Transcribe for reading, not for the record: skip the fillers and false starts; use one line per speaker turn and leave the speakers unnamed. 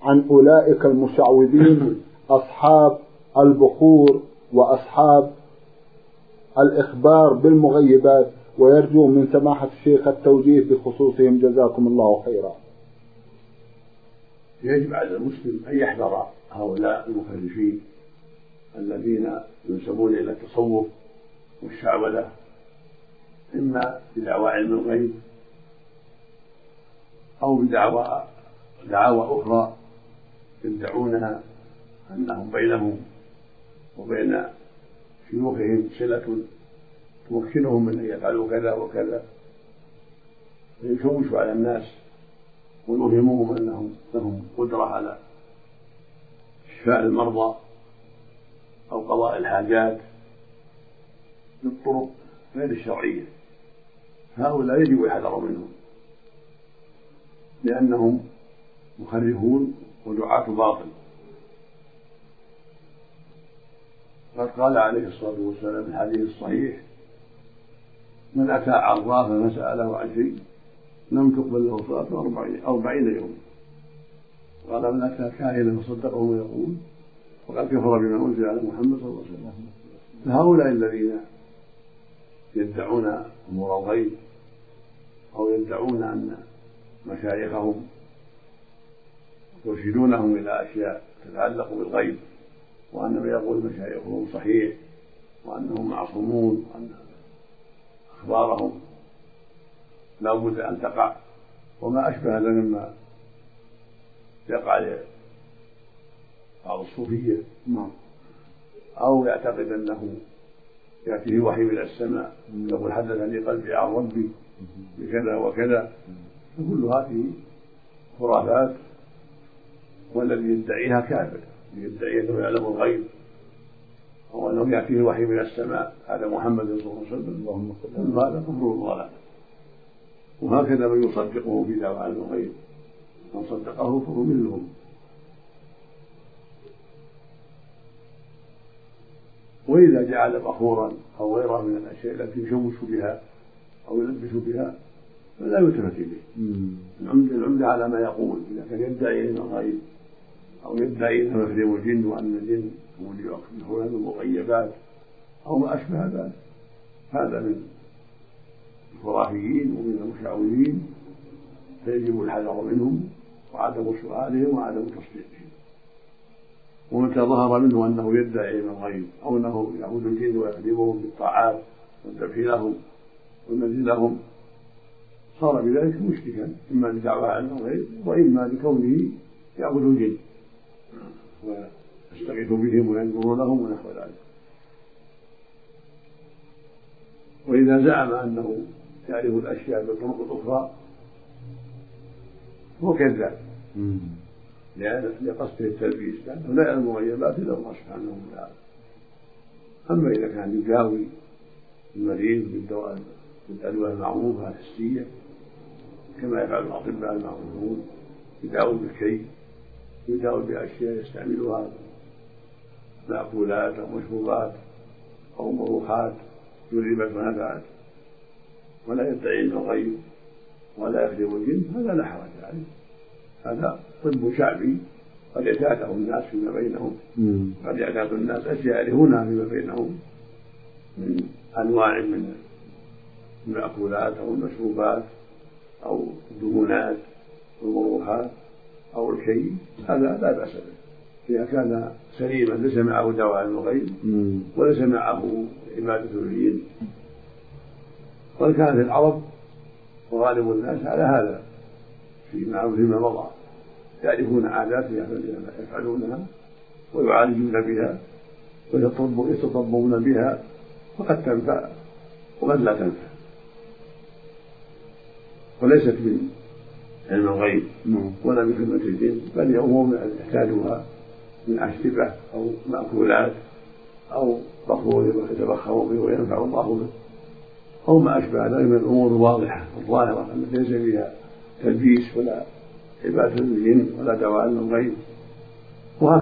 عن أولئك المشعوذين أصحاب البخور وأصحاب الإخبار بالمغيبات، ويرجو من سماحة الشيخ التوجيه بخصوصهم جزاكم الله خيرا.
يجب على المسلم أن يحذر هؤلاء المخرفين الذين ينسبون إلى التصوف والشعوذة، إما بدعوى علم الغيب أو بدعوى أخرى يدعونها أنهم بينهم وبين شيوخهم صلة تمكنهم من أن يفعلوا كذا وكذا، ويشوشوا على الناس ويوهموهم أنهم لهم قدرة على شفاء المرضى أو قضاء الحاجات بالطرق غير الشرعية. هؤلاء يجب الحذر منهم لأنهم مخرفون ودعاة باطل. قد قال عليه الصلاة والسلام في الحديث الصحيح: من أتى عرافا فسأله عن شيء لم تقبل له صلاة 40 يوما. قال: من أتى كاهنا فصدقه ويقول فقد كفر بما أنزل على محمد صلى الله عليه وسلم. فهؤلاء الذين يدعون أمور الغيب أو يدعون أن مشايخهم يرشدونهم إلى أشياء تتعلق بالغيب، وأن ما يقول مشايخهم صحيح، وأنهم معصومون، وأن أخبارهم لا بد أن تقع، وما أشبه هذا مما يقع بعض الصوفية، أو يعتقد أنه يأتيه وحي من السماء يقول: حدثني قلبي عن ربي بكذا وكذا. فكل هذه خرافات، والذي يدعيها كافر، يدعي أنه يعلم الغيب أو أنه يأتيه وحي من السماء، هذا محمد صلى الله عليه وسلم، هذا كفر وضلال. وهكذا من يصدقه في دعوى علم الغيب، من صدقه فهو مثلهم. وإذا جعل بخورا أو غيره من الأشياء التي يشوش بها أو يلبس بها فلا يلتفت إليه. العمدة على ما يقول. إذا كان يدعي علم الغيب أو يدعي أنه يخدم الجن وأن الجن هم اللي يخبرون بالمغيبات أو ما أشبه ذلك، هذا من الخرافيين ومن المشعوذين، فيجب الحذر منهم وعدم سؤالهم وعدم تصديقهم. ومتى ظهر منه أنه يدعي علم الغيب أو أنه يعبد الجن ويخدمهم بالطاعات والذبح لهم والمجد لهم صار بذلك مشركا، إما لدعوى علم الغيب وإما لكونه يعبد الجن ويستغيث بهم وينظر لهم ونحو ذلك. وإذا زعم أنه يعرف الأشياء بالطرق الأخرى هو كذاب لقصده التلبيس، لأنه لا يعلم المغيبات إلا الله سبحانه وتعالى. أما إذا كان يداوي المريض بالأدوية المعروفة الحسية كما يفعل الأطباء المعروفون، يداوي بالكي، يداوي بأشياء يستعملها مأكولات أو مشروبات أو مروحات جربت ونفعت، ولا يدعي علم الغيب ولا يخدم الجن، هذا لا حرج عليه. هذا طب شعبي قد يتعاته الناس فيما بينهم، قد يعتاد الناس أشياء يعرفونها فيما بينهم من أنواع من المأكولات أو المشروبات أو الدهونات والمروحات أو الكي، هذا لا بأس به إذا كان سليما ليس معه دواء علم الغيب وليس معه عبادة الجن. وقد كانت العرب وغالب الناس على هذا فيما مضى، يعرفون عادات يفعلونها ويعالجون بها ويتطببون بها، فقد تنفع وقد لا تنفع، وليست من علم الغيب ولا من خدمة الجن، بل أمور يحتاجها من أشربة أو مأكولات أو بخور يتبخر به وينفع الله به أو ما أشبه ذلك من الأمور الواضحة الظاهرة التي ليس فيها تلبيس ولا عبادة الجن ولا دواء علم الغيب.